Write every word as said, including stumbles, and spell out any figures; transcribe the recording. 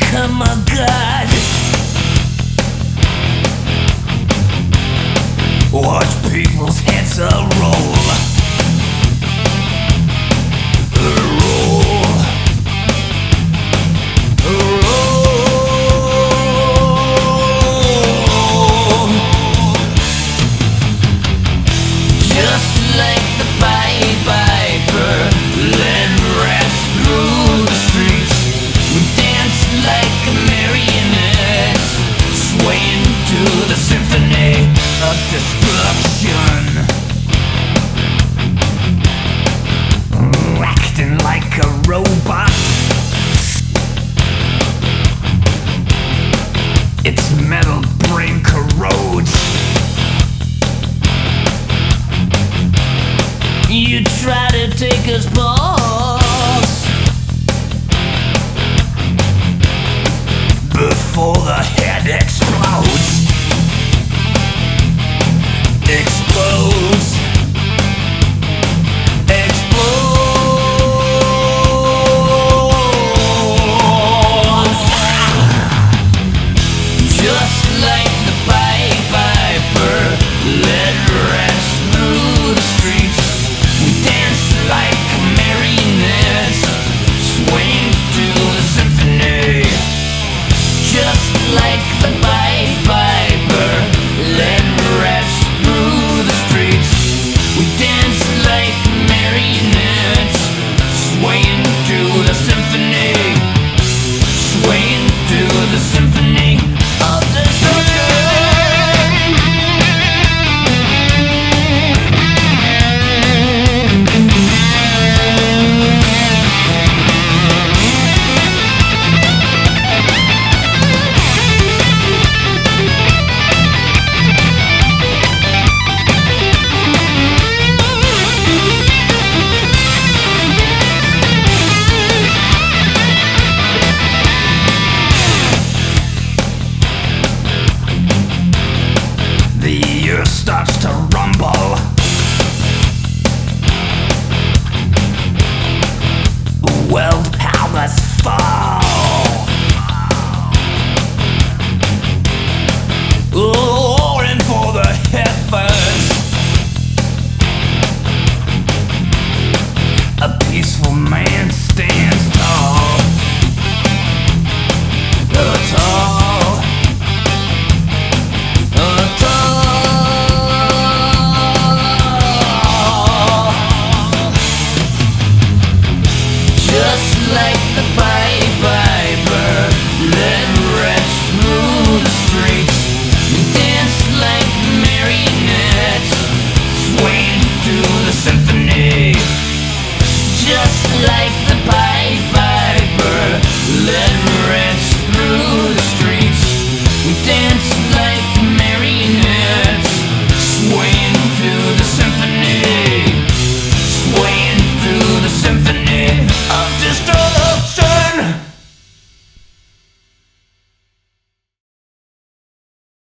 become a god. Watch people's heads a roll. Roll. Roll. Just like the Pied Piper, led rats through the streets. We dance like a marionette, swaying to the symphony of destruction. Acting like a robot. Its metal brain corrodes. You try to take us balls before the head explodes. Explodes. Explodes. Just like the Pied Piper, led rats through the streets. We dance like marionettes, swaying to the symphony. Just like the Pied Piper, led rats through the streets. We dance like marionettes, swaying to the symphony, swaying to the symphony of destruction. The earth starts to rumble. World powers fall. Roaring for the heavens. A peaceful man